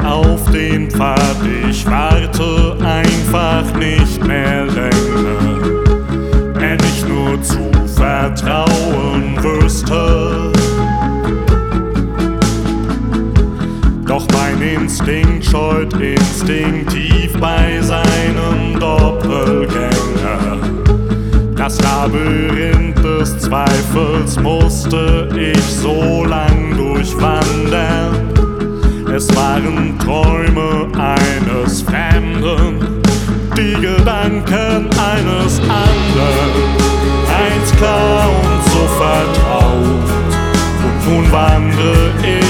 auf den Pfad, ich warte einfach nicht mehr länger. Wenn ich nur zu vertrauen wüsste. Doch mein Instinkt scheut instinktiv bei seinem Doppelgänger. Das Labyrinth des Zweifels musste ich so lang durchwandern. Es waren Träume eines Fremden, die Gedanken eines anderen. Eins klar und so vertraut, und nun wandre ich